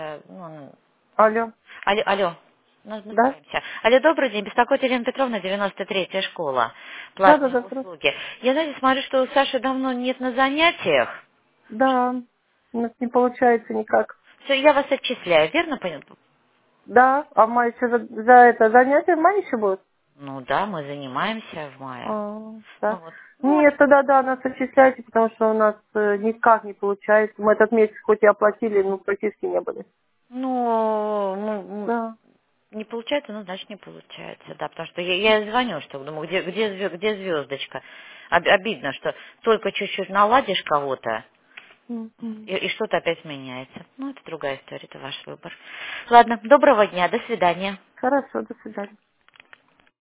Алло. Алло. Мы Да? справимся. Алло, добрый день. Беспокоит Елена Петровна, 93-я школа. Да, да, Платные да, здравствуйте. услуги. Я, знаете, смотрю, что у Саши давно нет на занятиях. Да. У нас не получается никак. Все, я вас отчисляю, верно понял? Да. А в мае еще за это занятие в мае еще будет? Ну да, мы занимаемся в мае. Ну Да. вот. Ну, Нет, тогда да, нас отчисляйте, потому что у нас никак не получается. Мы этот месяц хоть и оплатили, но практически не были. Да. Не получается, ну, значит, не получается, да, потому что я звоню, что думаю, где звездочка. Обидно, что только чуть-чуть наладишь кого-то, Мгм. и что-то опять меняется. Ну, это другая история, это ваш выбор. Ладно, доброго дня, до свидания. Хорошо, до свидания.